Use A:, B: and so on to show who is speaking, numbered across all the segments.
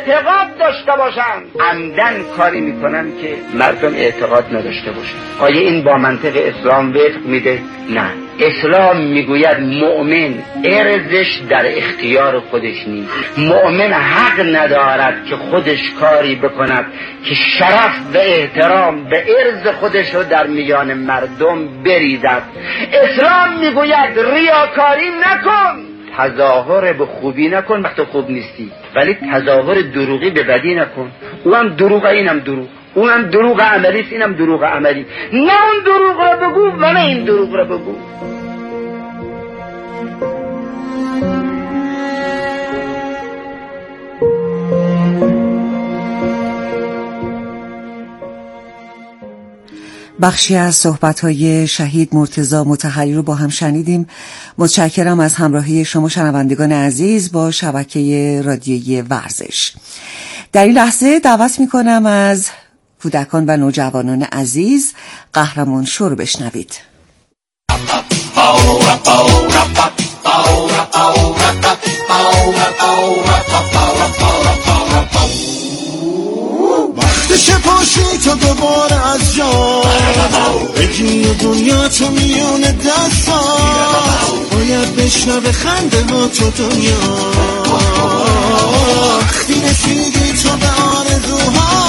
A: اعتقاد داشته باشن. عمدن کاری میکنن که مردم اعتقاد نداشته باشن. آیا این با منطق اسلام وفق میده؟ نه. اسلام میگوید مؤمن ارزش در اختیار خودش نیست. مؤمن حق ندارد که خودش کاری بکند که شرف و احترام به ارز خودش رو در میان مردم بریزد. اسلام میگوید ریاکاری نکن، تظاهر به خوبی نکن وقتی خوب نیستی، ولی تظاهر دروغی به بدی نکن. اونم دروغ، اینم دروغ، اونم دروغ عملی است، اینم دروغ عملی. نه اون دروغ را بگو و نه این دروغ را بگو.
B: بخشی از صحبت‌های شهید مرتضی مطهری رو با هم شنیدیم. متشکرم از همراهی شما شنوندگان عزیز با شبکه رادیویی ورزش. در این لحظه دعوت می‌کنم از کودکان و نوجوانان عزیز قهرمان شو رو بشنوید.
C: وقتشه پاشی تا دوباره از جا بگی و دنیا تو میون دستات، باید بشنوه خنده ها تو دنیا. وقتی رسیدی تو به آرزوها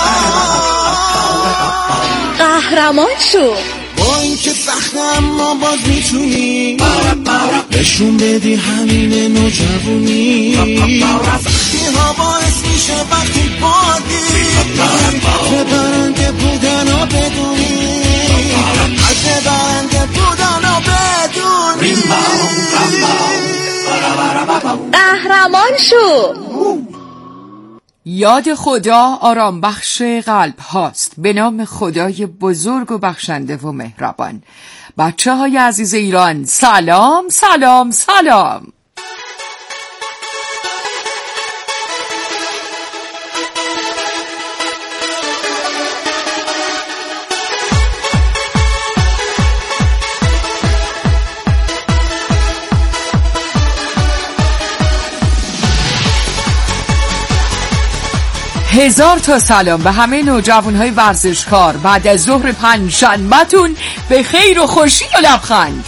D: قهرمان شو.
C: با این که سخته اما باز میتونی نشون بدی همین نوجوانی. سختی ها باعث میشه وقتی بادی به برنده بودن و بدونی، از برنده بودن و بدونی.
D: قهرمان شو.
E: یاد خدا آرام بخش قلب هاست. به نام خدای بزرگ و بخشنده و مهربان. بچه های عزیز ایران، سلام سلام سلام. هزار تا سلام به همه نوجوان‌های ورزشکار. بعد از ظهر پنجشنبه‌تون به خیر و خوشی و لبخند.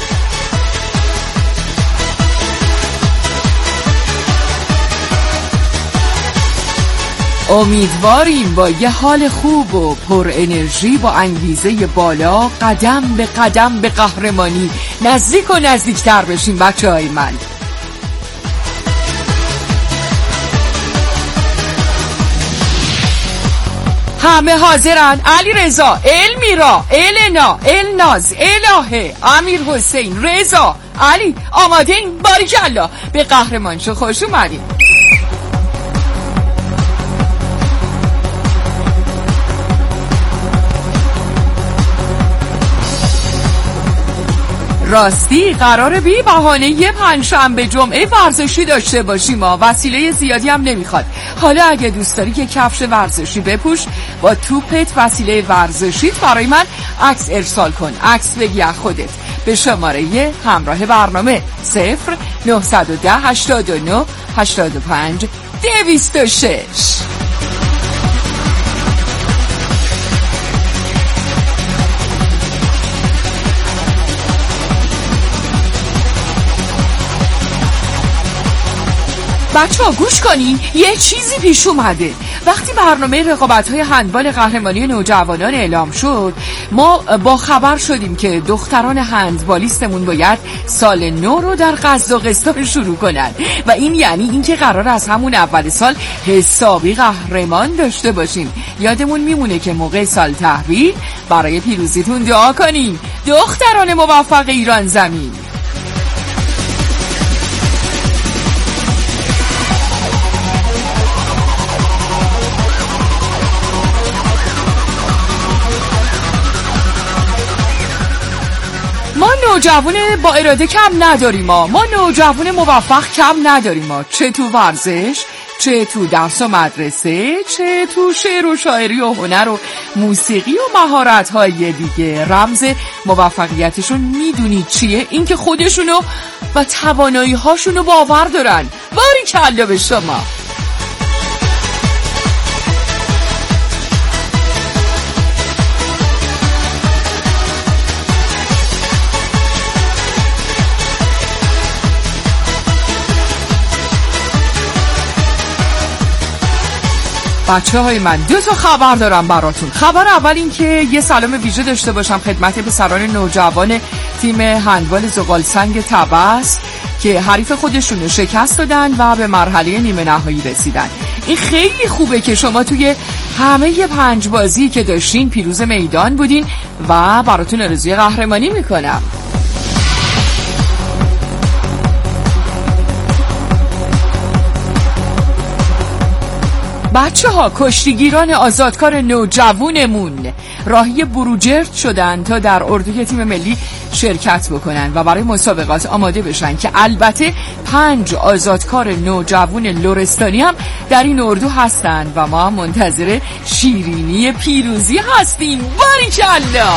E: امیدواریم با یه حال خوب و پر انرژی با انگیزه بالا قدم به قدم به قهرمانی نزدیک و نزدیکتر بشیم بچه‌های من. همه حاضرن؟ علی رضا، المیرا، النا، الناز، الهه، امیر حسین، رضا، علی آماده این؟ باریکالله. به قهرمان شو خوش اومدین. راستی قراره بی بهانه یه پنجشنبه جمعه ورزشی داشته باشیم. وسیله زیادی هم نمیخواد. حالا اگه دوست داری که کفش ورزشی بپوش، با توپت وسیله ورزشیت برای من عکس ارسال کن. عکس بگی از خودت به شماره همراه برنامه 0910 89 85 206. بچه‌ها گوش کنین، یه چیزی پیش اومده. وقتی برنامه رقابت‌های هندبال قهرمانی نوجوانان اعلام شد، ما با خبر شدیم که دختران هندبالیستمون باید سال نو رو در قزاقستان شروع کنن و این یعنی اینکه قرار از همون اول سال حسابی قهرمان داشته باشیم. یادمون میمونه که موقع سال تحویل برای پیروزیتون دعا کنین. دختران موفق ایران زمین. ما نوجوان با اراده کم نداریم. ما نوجوان موفق کم نداریم. چه تو ورزش، چه تو درس و مدرسه، چه تو شعر و شاعری و هنر و موسیقی و مهارت‌های دیگه. رمز موفقیتشون میدونید چیه؟ اینکه خودشونو و توانایی‌هاشونو باور دارن. باریکلا به شما. بچه‌های من 2 تا خبر دارم براتون. خبر اول این که یه سلام ویژه داشته باشم خدمت پسران نوجوان تیم هندبال زغالسنگ طبس که حریف خودشون رو شکست دادن و به مرحله نیمه نهایی رسیدن. این خیلی خوبه که شما توی همه 5 بازی که داشتین پیروز میدان بودین و براتون آرزوی قهرمانی میکنم. بچه‌ها کشتیگیران آزادکار نوجوانمون راهی بروجرد شدن تا در اردوی تیم ملی شرکت بکنن و برای مسابقات آماده بشن که البته 5 آزادکار نوجوان لرستانی هم در این اردو هستن و ما منتظر شیرینی پیروزی هستیم. باریکالله.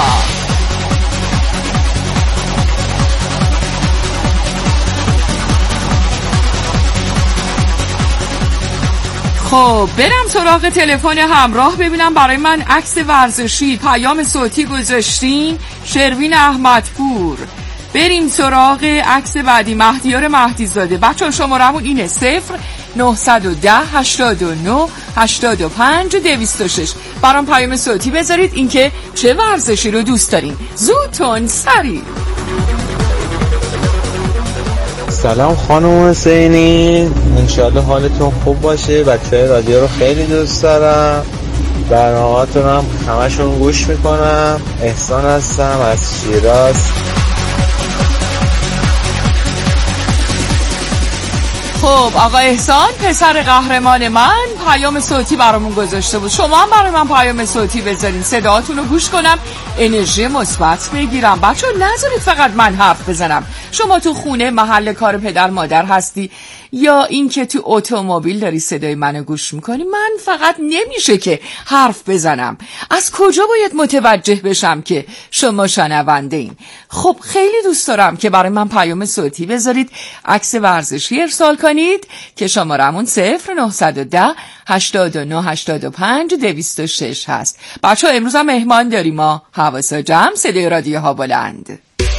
E: خب برم سراغ تلفن همراه ببینم برای من عکس ورزشی پیام صوتی گذاشتین. شروین احمدپور. بریم سراغ عکس بعدی. مهدیار مهدیزاده. بچه‌ها شماره‌مون اینه 0910 89 85 206. برام پیام صوتی بذارید اینکه چه ورزشی رو دوست دارین. زودتون سریع.
F: سلام خانم حسینی، انشالله حالتون خوب باشه. بچه رادیو رو خیلی دوست دارم، برنامه‌هاتون هم همشون گوش میکنم. احسان هستم از شیراز.
E: خب آقا احسان پسر قهرمان من پیام صوتی برامون گذاشته بود. شما هم برای من پیام صوتی بذارین صداهاتون رو گوش کنم، انرژی مثبت بگیرم. بچه‌ها نذارید فقط من حرف بزنم. شما تو خونه محل کار پدر مادر هستی یا اینکه تو اتومبیل داری صدای منو گوش میکنی، من فقط نمیشه که حرف بزنم. از کجا باید متوجه بشم که شما شنونده این؟ خب خیلی دوست دارم که برای من پیام صوتی بذارید، عکس ورزشی ارسال کنید که شمارمون 0910 89 85 206 هست. بچه‌ها امروز هم مهمان داریم، ما حواسا جمع، صدای رادیوها بلند.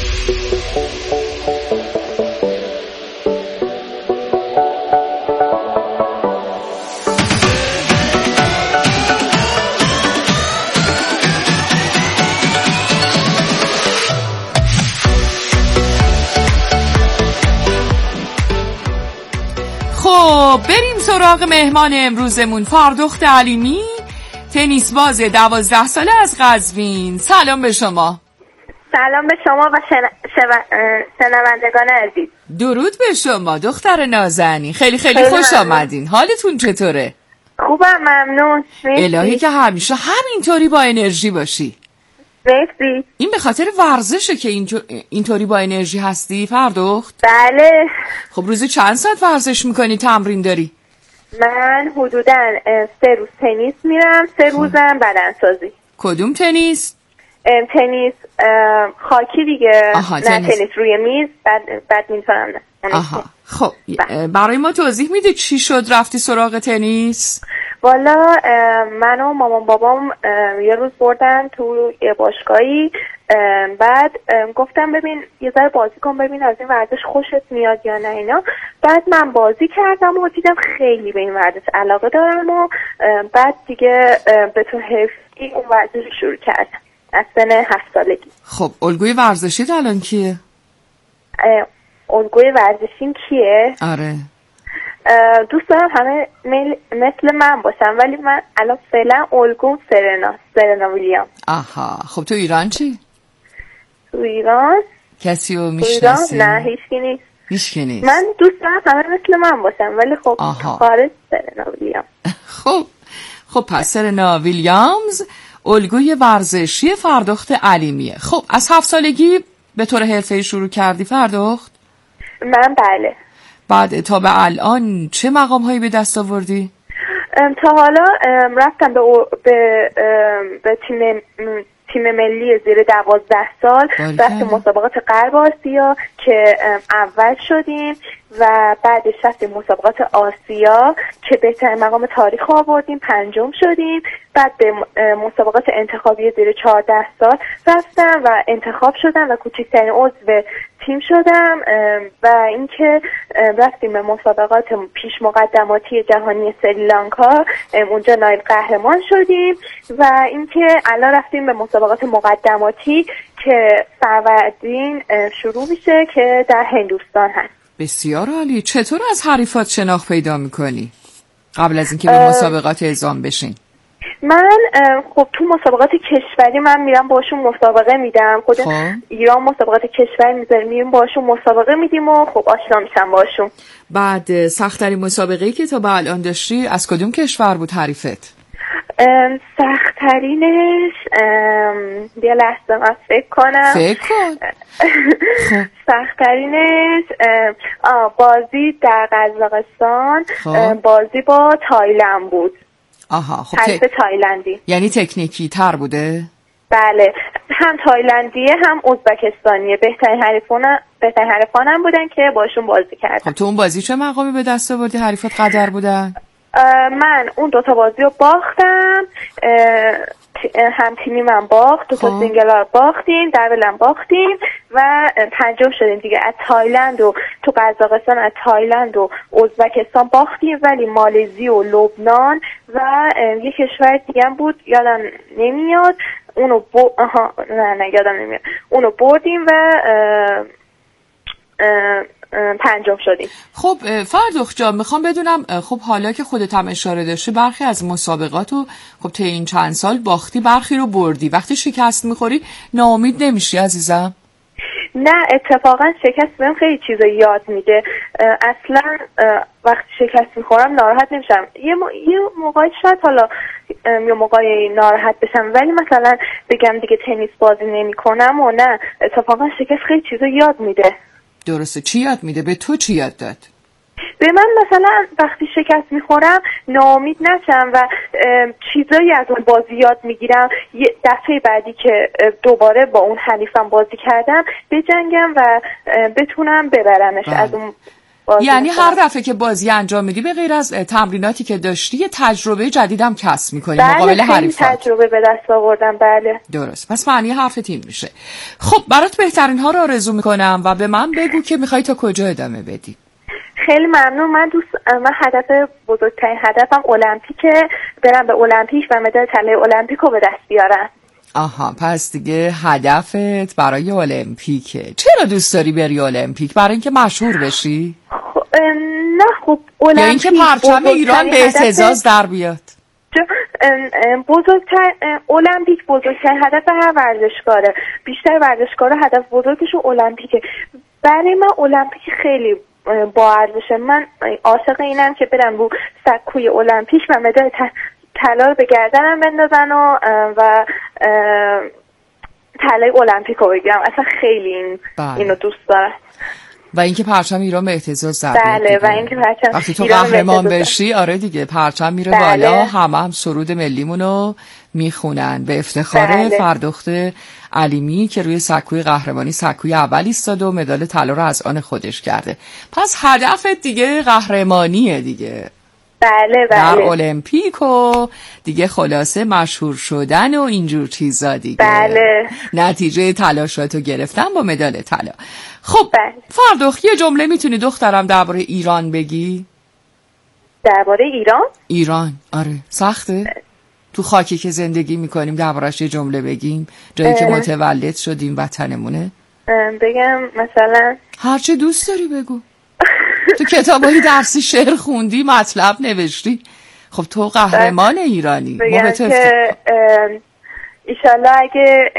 E: خب بریم سراغ مهمان امروزمون. فردخت علیمی، تنیس باز 12 ساله از قزوین. سلام به شما.
G: سلام به شما و شنوندگان عزیز.
E: درود به شما دختر نازنین، خیلی خوش آمدین. حالتون چطوره؟
G: خوبم، ممنون.
E: الهی که همیشه همینطوری با انرژی باشی.
G: مرسی.
E: این به خاطر ورزشه که اینطوری با انرژی هستی فردخت؟
G: بله.
E: خب روزی چند ساعت ورزش میکنی، تمرین داری؟
G: من حدوداً 3 روز تنیس میرم، 3 روزم بدنسازی.
E: کدوم تنیس؟
G: تنیس خاکی دیگه. نه تنیس روی میز، بدمینتون نه.
E: آها. خب برای ما توضیح میده چی شد رفتی سراغ تنیس؟
G: والا من و مامان بابام یه روز بردن تو یه باشگاهی، بعد گفتم ببین یه ذره بازی کن ببین از این ورزش خوشت میاد یا نه اینا. بعد من بازی کردم و دیدم خیلی به این ورزش علاقه دارم و بعد دیگه به تو حرفی اون ورزش شروع کردم از سن 7 سالگی.
E: خب الگوی ورزشیت الان کیه؟
G: الگوی ورزشیم کیه؟
E: آره
G: دوست دارم همه مثل من باشم، ولی من الان فعلا الگوم سرنا ویلیام.
E: آها. خب تو ایران چی؟
G: تو ایران
E: کسی رو میشناسی؟
G: نه هیچکی نیست. من دوست دارم همه مثل من باشم ولی خب خارج سرنا ویلیام.
E: خب پس سرنا ویلیامز الگوی ورزشی فردخت علیمیه. خب از 7 سالگی به طور حرفه‌ای شروع کردی فردخت؟
G: من بله.
E: بعد تا به الان چه مقام هایی به دست آوردی؟
G: تا حالا رفتم به تیم ملی زیر 12 سال، رفتیم مسابقات غرب آسیا که اول شدیم و بعدش رفتیم مسابقات آسیا که بهترین مقام تاریخ آوردیم، 5م شدیم. بعد به مسابقات انتخابی زیر 14 سال رفتم و انتخاب شدم و کوچکترین عضو تیم شدم و اینکه رفتیم به مسابقات پیش مقدماتی جهانی سریلانکا، اونجا نایب قهرمان شدیم و اینکه الان رفتیم به مسابقات مقدماتی که فروردین شروع میشه که در هندوستان هست.
E: بسیار عالی. چطور از حریفات شناخت پیدا میکنی قبل از اینکه به مسابقات اعزام بشین؟
G: من خب تو مسابقات کشوری من میرم باشون مسابقه میدم، خود ایران مسابقات کشوری میذاریم باشون مسابقه میدیم و خب آشنا میشم باشون.
E: بعد سخت‌ترین مسابقه‌ای که تا به الان داشتی از کدوم کشور بود حریفت؟
G: سخت‌ترینش یه لحظه من فکر کنم.
E: فکر کن.
G: سخت‌ترینش بازی در قزاقستان، بازی با تایلند بود.
E: آها خب
G: حریف تایلندی.
E: یعنی تکنیکی تر بوده؟
G: بله، هم تایلندیه هم ازبکستانیه. بهترین حریفانم بودن که باشون بازی کردم.
E: خب تو اون بازی چه مقامی به دست آوردی؟ حریفات قدر بودن؟
G: من اون دوتا بازی رو باختم، هم تیمی من باخت، دوتا سینگل رو باختیم، دبلم باختیم و پنجم شدیم دیگه. از تایلند و تو قزاقستان از تایلند و ازبکستان باختیم، ولی مالزی و لبنان و یه کشور دیگه بود یادم نمیاد اونو یادم نمیاد اونو بردیم و پنجم شدیم.
E: خب فردوخ جان میخوام بدونم، خب حالا که خودت هم اشاره داشتی برخی از مسابقاتو خب طی این چند سال باختی، برخی رو بردی، وقتی شکست میخوری ناامید نمیشی عزیزم؟
G: نه اتفاقا شکست بهم خیلی چیزا یاد میده. اصلا وقتی شکست میخورم ناراحت نمیشم. یه موقعی شاید حالا یه موقعی ناراحت بشم، ولی مثلا بگم دیگه تنیس بازی نمیکنم و نه، اتفاقا شکست خیلی چیزا یاد میده.
E: درسته. چی یاد میده؟ به تو چی یاد داد؟
G: به من مثلا وقتی شکست میخورم ناامید نشم و چیزایی از اون بازی یاد میگیرم. یه دفعه بعدی که دوباره با اون حریفم بازی کردم بجنگم و بتونم ببرمش. از اون
E: یعنی هر دفعه که بازی انجام میدی به غیر از تمریناتی که داشتی یه تجربه جدیدم کسب میکنی مقابل حریفات.
G: بله تجربه به دست آوردم. بله
E: درست. پس معنی حرفت این میشه. خب برات بهترین ها رو آرزو میکنم و به من بگو که میخوای تا کجا ادامه بدی.
G: خیلی ممنون. من هدف بزرگترین هدفم المپیکه، برم به المپیک و مدال طلای المپیک رو به دست بیارم.
E: آها پس دیگه هدفت برای المپیکه. چرا دوست داری بری المپیک؟ برای اینکه مشهور بشی؟
G: نه خب المپیک
E: یا اینکه پرچم ایران به اهتزاز در بیاد؟
G: المپیک بزرگترین هدف هر ورزشکاره. بیشتر ورزشکارا هدف بزرگشون المپیکه. برای من المپیک خیلی با ارزشه. من عاشق اینم که برم رو سکوی المپیک و مدال طلا رو به گردنم بندازن و طلای المپیک رو بگیرم. اصلا خیلی اینو دوست دارم.
E: و اینکه پرچم ایران به اهتزاز در بیاد.
G: بله و اینکه پرچم
E: وقتی تو قهرمان بشی آره دیگه پرچم میره بالا، هم سرود ملیمونو میخونن به افتخار فردوخت علیمی که روی سکوی قهرمانی سکوی اول ایستاده و مدال طلا رو از آن خودش کرده. پس هدفت دیگه قهرمانیه دیگه.
G: بله
E: در المپیک و دیگه خلاصه مشهور شدن و اینجور چیزا دیگه.
G: بله.
E: نتیجه تلاشاتو گرفتن با مدال طلا. خب فردوخ یه جمله میتونی دخترم درباره ایران بگی؟
G: درباره ایران؟
E: ایران آره سخته؟ تو خاکی که زندگی میکنیم دربارش یه جمله بگیم، جایی که متولد شدیم وطنمونه.
G: بگم مثلا
E: هرچی دوست داری بگو. تو کتابای درسی شعر خوندی، مطلب نوشتی. خب تو قهرمان ایرانی.
G: بگم که ایشالله اگه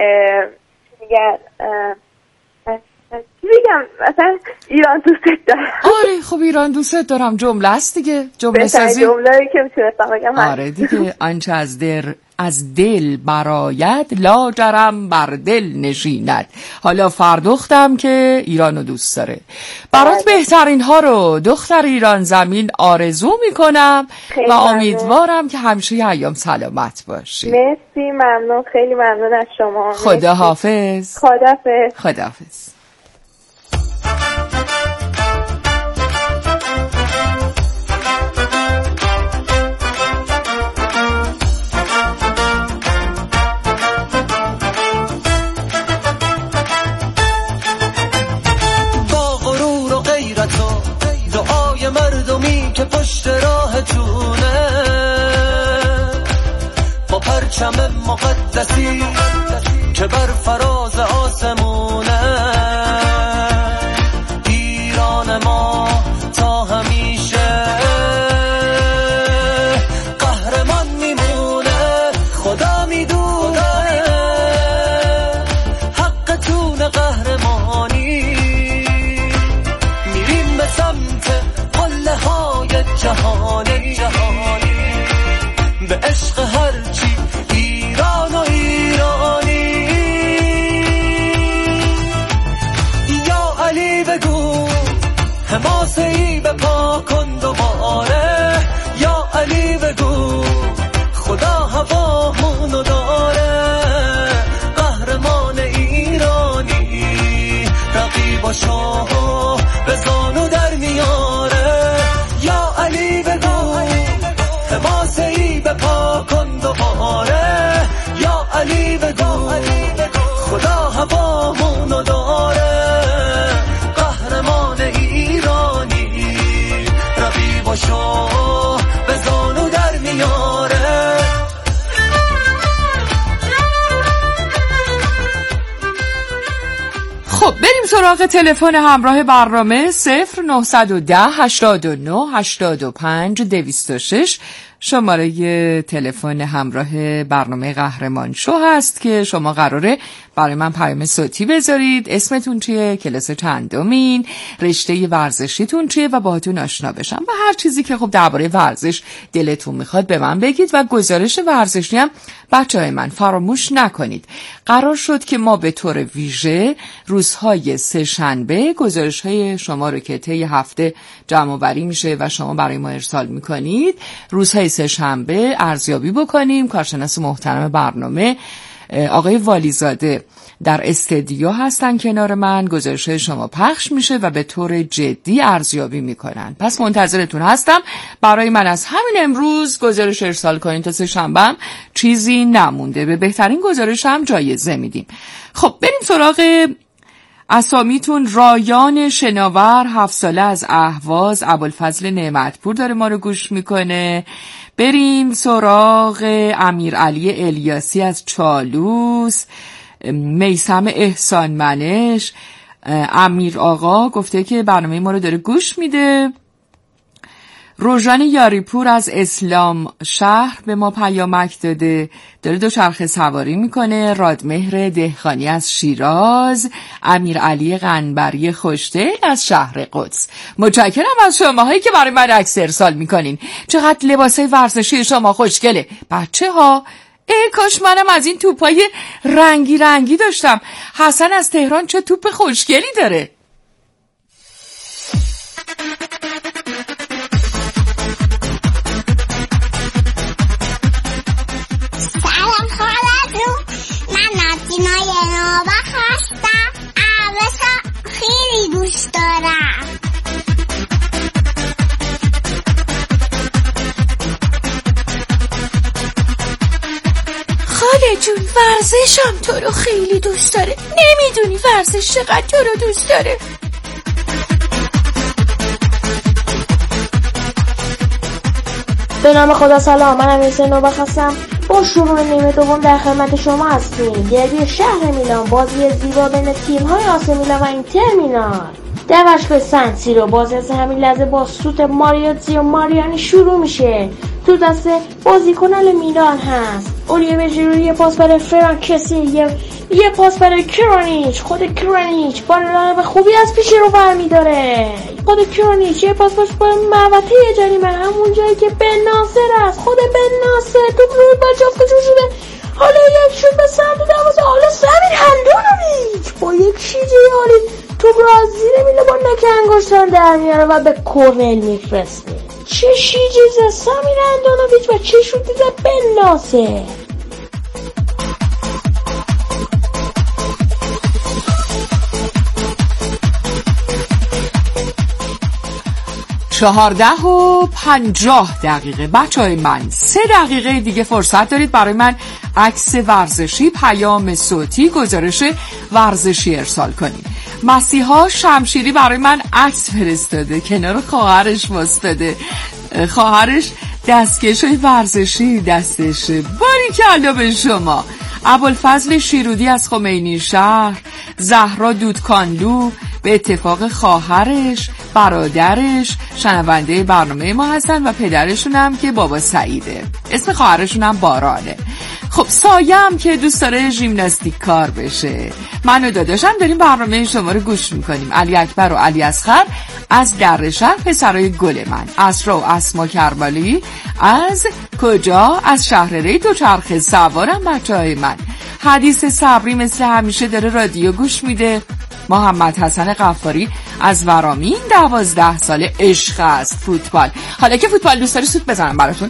G: میگم مثلا ایران دوست دارم.
E: آره خب ایران دوست دارم جمله است دیگه. جمله سازی
G: جمله‌ای که میتونستم بگم.
E: آره دیگه آنچه از دل براید لاجرم بر دل نشیند. حالا فردوختم که ایرانو دوست داره. برات بهترین ها رو دختر ایران زمین آرزو میکنم و امیدوارم که همیشه ایام سلامت باشی.
G: مرسی ممنون. خیلی ممنون از شما.
E: خداحافظ. خداحافظ.
C: پرچم مقدسی که بر فراز آسمونه، ایران ما تا همیشه قهرمان میمونه. خدا میدونه حقتون قهرمانی، میریم به سمت قله های جهانی، به عشق هرچی ایران و ایرانی. یا علی بگو حماسه‌ای به پا کن دوباره، یا علی بگو خدا هوامونو داره. قهرمان ایرانی رقیباشو به زانو در میاره. یا علی بگو حماسه‌ای به پا کن دوباره، یا علی بگو خدا هوامونو داره. قهرمان ایرانی رقیباشو به زانو در میاره.
E: خب بریم سراغ تلفن همراه برنامه 0910 89 85 206 شماره تلفن همراه برنامه قهرمان شو هست که شما قراره برای من پیام صوتی بذارید. اسمتون چیه، کلاس چندمین، رشته ورزشیتون چیه و باهاتون آشنا بشم و هر چیزی که خب درباره ورزش دلتون میخواد به من بگید. و گزارش ورزشی هم بچهای من فراموش نکنید. قرار شد که ما به طور ویژه روزهای سه شنبه گزارش‌های شما رو که طی هفته جمع آوری میشه و شما برای ما ارسال میکنید، روزهای سه شنبه ارزیابی بکنیم. کارشناس محترم برنامه آقای والیزاده در استودیو هستن کنار من، گزارش شما پخش میشه و به طور جدی ارزیابی میکنن. پس منتظرتون هستم. برای من از همین امروز گزارش ارسال کنین تا سه شنبه چیزی نمونده. به بهترین گزارش هم جایزه میدیم. خب بریم سراغ اسامیتون. رایان شناور 7 ساله از اهواز، ابوالفضل نعمتپور داره ما رو گوش میکنه. بریم سراغ امیرعلی الیاسی از چالوس، میثم احسان منش. امیر آقا گفته که برنامه ما رو داره گوش میده. روژان یاریپور از اسلام شهر به ما پیامک داده، داره دوچرخه سواری میکنه. رادمهر دهخانی از شیراز، امیرعلی قنبری خوشته از شهر قدس. متشکرم از شماهایی که برای من عکس ارسال میکنین. چقدر لباسای ورزشی شما خوشگله بچه ها. کاش منم از این توپای رنگی رنگی داشتم. حسن از تهران چه توپ خوشگلی داره.
H: سلام خالتون، من ناتینای نوبخ هستم. عوضا خیلی دوست دارم. خاله جون ورزشم تو رو خیلی دوست داره. نمیدونی ورزش چقدر تو رو دوست داره.
I: به نام خدا سلام، من امیرحسین نوبخ هستم. با شروع نیمه دوم در خدمت شما هستیم. دربی شهر میلان، بازی زیبا بین تیم‌های آسی میلان و اینتر میلان در ورزشگاه سن سیرو. بازی از همین لحظه با سوت ماریاتزیو ماریانی شروع میشه. تو دست بازیکنان میلان هست اولیور ژیرو، یه پاس برای فرانکسی، یه پاس برای کرانیچ. خود کرانیچ بالون به خوبی از پیش رو برمی‌داره. خود کرانیچ یه پاس برای محوطه جریمه، همون جایی که بن ناصر است. خود بن ناصر تو روی با جفتشون شده. حالا یک شوت به سمت دروازه. حالا سمیر هندونویچ با یک شیجه عالی توپ رو از زیر میله با نوک انگشتان در میاره و به کورنر میفرسته. چه شیجه زد سمیر هندونویچ و چه شوتی زد بن ناصر.
E: چهارده و 50 دقیقه. بچه‌های من 3 دقیقه دیگه فرصت دارید برای من عکس ورزشی، پیام صوتی، گزارش ورزشی ارسال کنید. مسیحا شمشیری برای من عکس فرستاده، کنار خواهرش واسطاده. خواهرش دستکش‌های ورزشی دستشه. باری باریکلا به شما. ابوالفضل شیرودی از خمینی شهر، زهرا دودکانلو به اتفاق خواهرش، برادرش شنونده برنامه ما هستن و پدرشون هم که بابا سعیده. اسم خواهرشون هم بارانه. خب سایه هم که دوست داره ژیمناستیک کار بشه. من و داداشم داریم برنامه شما رو گوش میکنیم. علی اکبر و علی اصغر از در شهر، پسرای گل من. اسرا و اسما کربالی از کجا؟ از شهر ری دوچرخه سوارم بچه‌های من. حدیث صبری مثل همیشه داره رادیو گوش میده. محمد حسن غفاری از ورامین 12 ساله عشق است فوتبال. حالا که فوتبال دوست داری سوت بزنم براتون.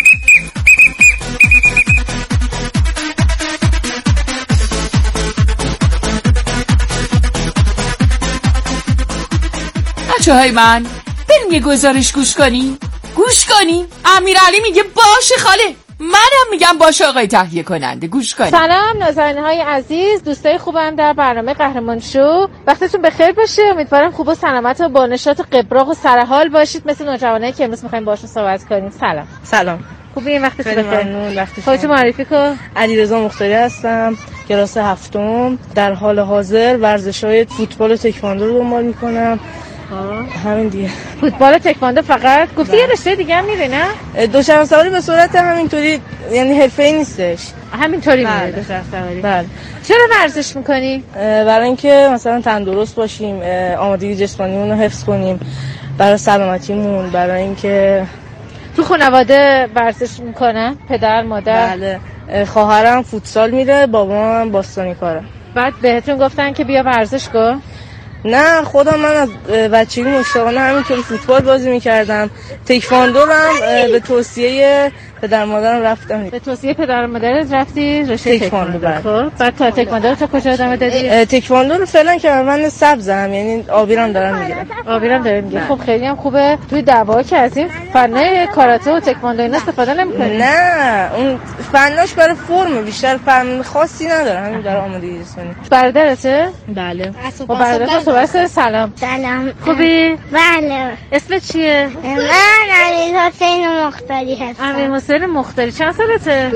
E: بچه‌های من بریم یه گزارش گوش کنیم. امیرعلی میگه باشه خاله، منم میگم باشه آقای تهیه کننده. گوش کنیم.
J: سلام نازنین‌های عزیز، دوستای خوبم در برنامه قهرمان شو. وقتتون بخیر باشه. امیدوارم خوب و سلامت و با نشاط قبراق و سرحال باشید مثل نوجوانایی که امروز می‌خوایم باهاشون صحبت کنیم. سلام. خوبه این وقتتون بخیر. خودتون معرفی کن.
K: علیرضا مختاری هستم، کلاس هفتم. در حال حاضر ورزش‌های فوتبال و تکواندو رو دنبال می‌کنم. همین دیگه.
J: فوتبال تکواندو فقط؟ گفتی یه رشته دیگه هم میری نه؟
K: دوچرخه سواری به صورت همینطوری، یعنی حرفه‌ای نیستش.
J: همینطوری میری دوچرخه سواری؟
K: بله.
J: چرا ورزش میکنی؟
K: برای اینکه مثلا تندرست باشیم، آمادگی جسمانیمون رو حفظ کنیم، برای سلامتیمون، برای اینکه
J: تو خانواده ورزش میکنن؟ پدر، مادر؟
K: بله. خواهرم فوتسال میره، بابام باستانی کاره.
J: بعد بهتون گفتن که بیا ورزش کن؟
K: نه، خودم من از بچگی مشتاقانه همینطوری فوتبال بازی میکردم. تکواندو هم به توصیه پدر مادرم رفتم.
J: به توصیه پدر مادرت رفتی رشته تکواندو؟
K: خب
J: بعد تا تکواندو رو تا کجا ادامه دادی؟
K: تکواندو رو فعلا کمربند سبزم، یعنی آبیرم دارم میگیرم.
J: خب خیلی هم خوبه. توی دعوا که از این فنای کاراته و تکواندو اینا استفاده نمی‌کنی؟
K: نه، اون فناش برای فرم، بیشتر فن خاصی نداره، همین برای آمادگی جسمانی.
J: برادرته؟
K: بله.
J: با برادرت صحبت. سلام. خوبی؟
L: بله.
J: اسمت چیه؟
L: من امیرحسین مختاری هستم.
J: امیرحسین مختاری. چند سالته؟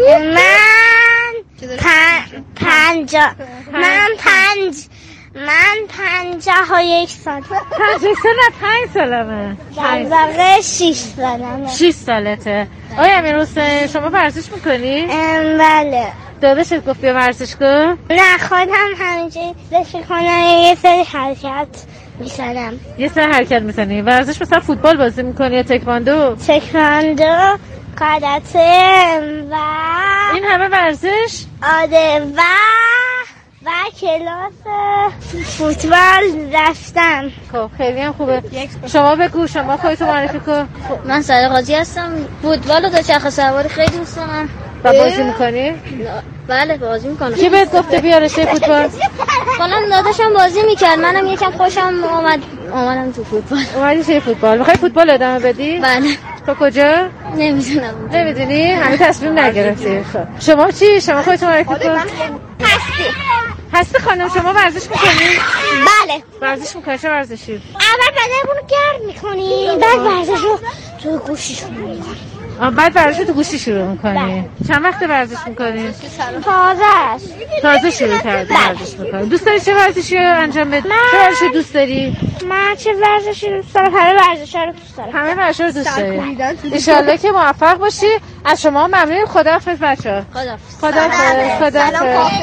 L: من 51 سال.
J: 5 سالمه.
L: در واقع 6 سالمه.
J: 6 سالته. آیا امیرحسین شما ورزش میکنی؟
L: بله.
J: داداشت گفت بیا ورزش کن؟
L: نه، خودم همینجوری ورزش کنم، یه سری حرکت میزنم.
J: یه سری حرکت میزنی؟ ورزش مثلا فوتبال بازی میکنی یا تکواندو؟
L: تکواندو، کاراته و
J: این همه ورزش؟
L: آره. و کلاس فوتبال رفتم.
J: خب خیلی هم خوبه. شما بگو، شما خودتو معرفی کن.
M: من سعید قاضی هستم. فوتبال و دوچرخه سواری خیلی دوست دارم.
J: و بازی میکنی؟
M: بله بازی میکنم.
J: کی بهت گفته بیا رشته فوتبال؟
M: خودم داداشم بازی میکرد، منم یکم خوشم اومدم تو فوتبال.
J: اومدی چه فوتبال؟ میخوای فوتبال ادامه بدی؟
M: بله.
J: تو کجا؟
M: نمیدونم.
J: نمیدونی؟ همین تصمیم نگرفتی. شما چی؟ شما خودتون معرفی کن. هستی خانم، شما ورزش میکنی؟
L: بله.
J: ورزش میکنی؟ چه ورزشی؟
L: اول بدنمون گرم میکنیم، بعد ورزش رو تو گوشی شروع میکنیم.
J: بعد ورزش رو تو گوشی شروع میکنی؟ چند وقت ورزش میکنی؟ تازه شروع کردی ورزش میکنی. دوست داری چه ورزشی رو انجام بدی؟ چه ورزشی دوست داری؟
L: من چه ورزشی دوست دارم؟ همه ورزش‌ها رو دوست دارم.
J: همه ورزش‌ها رو دوست داری. ان شاءالله که موفق باشی. از شما ممنونیم. خداحافظ بچه‌ها. خداحافظ.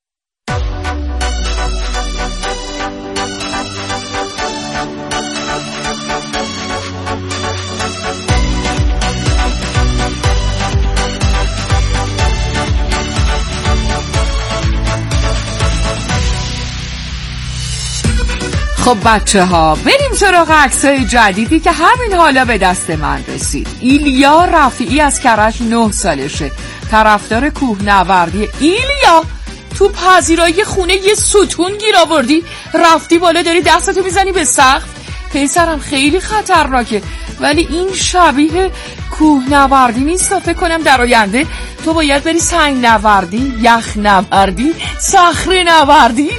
E: خب بچه ها بریم سراغ عکسای جدیدی که همین حالا به دست من رسید. ایلیا رفیعی از کرج 9 سالشه، طرفدار کوهنوردی. ایلیا تو پذیرایی خونه یه ستون گیر آوردی، رفتی بالا داری دستتو میزنی به سقف. پسرم خیلی خطرناکه، ولی این شبیه کوهنوردی نیست. فکر کنم در آینده تو باید بری سنگ نوردی، یخ نوردی، صخره نوردی.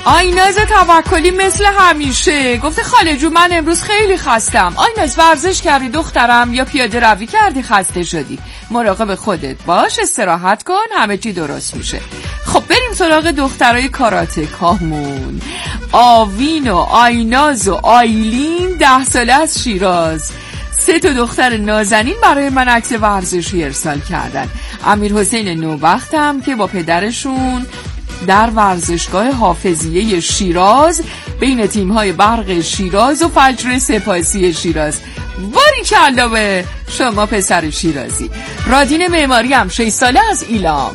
E: آیناز توکلی مثل همیشه گفته خاله جو من امروز خیلی خستم. آیناز ورزش کردی دخترم یا پیاده روی کردی خسته شدی؟ مراقب خودت باش، استراحت کن، همه چی درست میشه. خب بریم سراغ دخترای کاراته کامون. آوین و آیناز و آیلین 10 ساله از شیراز 3 دختر نازنین برای من عکس ورزشی ارسال کردن. امیر حسین نوبختم که با پدرشون در ورزشگاه حافظیه شیراز بین تیم‌های برق شیراز و فجر سپاسی شیراز. باریکلا به شما پسر شیرازی. رادین معماری هم 6 ساله از ایلام.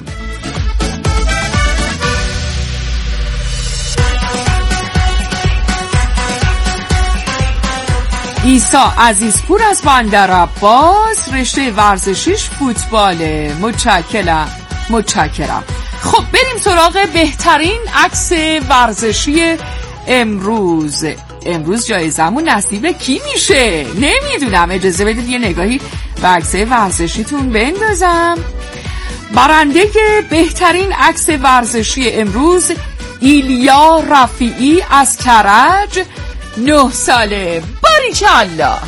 E: عیسی عزیزپور از بندرعباس رشته ورزشیش فوتباله. متشکرم. خب بریم سراغ بهترین عکس ورزشی امروز جایزمون نصیب کی میشه؟ نمیدونم، اجازه بدید یه نگاهی به عکسای ورزشیتون بندازم. برنده بهترین عکس ورزشی امروز ایلیا رفیعی از کرج 9 ساله. باریکالله.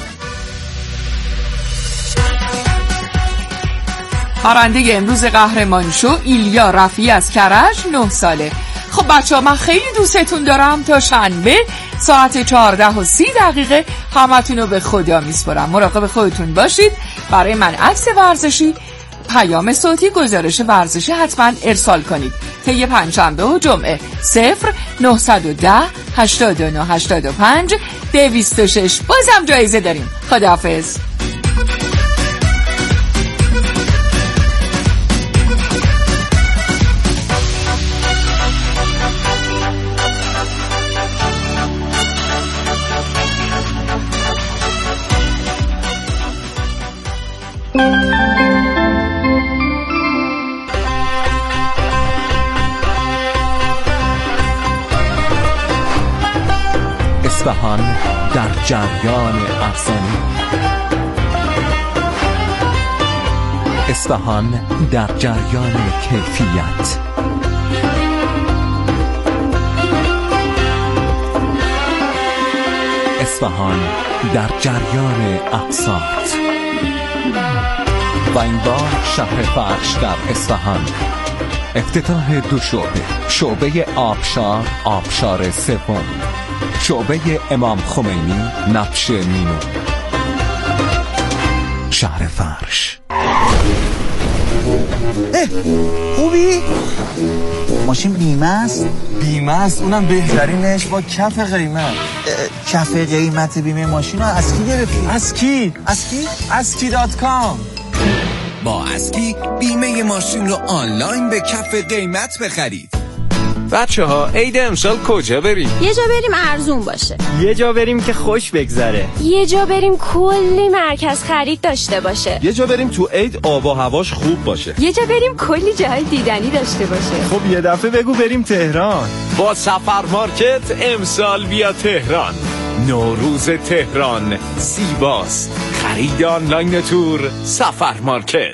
E: برنده امروز قهرمان شو ایلیا رفیعی از کرج 9 ساله. خب بچه‌ها من خیلی دوستتون دارم. تا شنبه ساعت 14:30 همتون رو به خدا میسپارم. مراقب خودتون باشید. برای من عکس ورزشی، پیام صوتی، گزارش ورزشی حتما ارسال کنید. طی پنجشنبه و جمعه 0910 89 85 206. بازم جایزه داریم. خداحافظ.
N: اصفهان در جریان افسانه. اصفهان در جریان کیفیت. اصفهان در جریان اقساط. و این بار شهر فرش در اصفهان. افتتاح 2 شعبه آبشار سوم، شعبه امام خمینی نبش مینو. شهر فرش.
O: خوبی؟ ماشین بیمه است؟ بیمه است، اونم بهترینش با کف قیمت. کف قیمت بیمه ماشین رو از کی گرفتی؟ از کی؟ اسکی.com.
P: با اسکی بیمه ماشین رو آنلاین به کف قیمت بخرید.
Q: بچه‌ها عید امسال کجا بریم؟
R: یه جا بریم ارزون باشه،
Q: یه جا بریم که خوش بگذره،
R: یه جا بریم کلی مرکز خرید داشته باشه،
S: یه جا بریم تو عید آب و هواش خوب باشه،
R: یه جا بریم کلی جای دیدنی داشته باشه.
Q: خب یه دفعه بگو بریم تهران. با سفر مارکت امسال بیا تهران. نوروز تهران زیباست. خرید آنلاین تور سفر مارکت.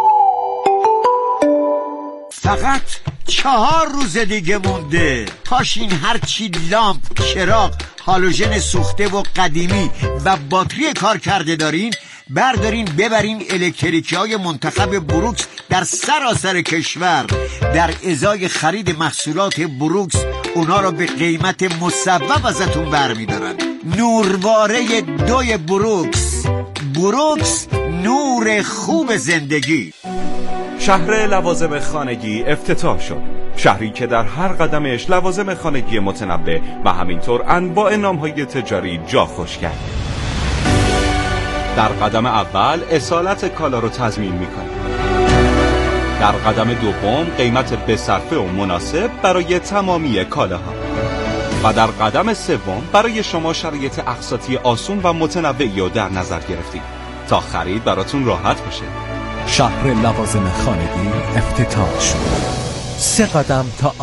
T: فقط 4 روز دیگه مونده. پاشین هرچی لامپ، چراغ، هالوژن سوخته و قدیمی و باتری کار کرده دارین بردارین ببرین الکتریکی های منتخب بروکس در سراسر کشور. در ازای خرید محصولات بروکس اونا رو به قیمت مصوب ازتون برمیدارن. نورواره 2 بروکس، نور خوب زندگی.
S: شهر لوازم خانگی افتتاح شد. شهری که در هر قدمش لوازم خانگی متنوع و همینطور انواع نام‌های تجاری جا خوش کرد. در قدم اول اصالت کالا رو تضمین می‌کنیم. در قدم دوم قیمت بصرفه و مناسب برای تمامی کالاها. و در قدم سوم برای شما شرایط اقساطی آسون و متنوعی رو در نظر گرفتیم تا خرید براتون راحت باشه.
N: شهر لوازم خانگی افتتاح شد. 3 قدم تا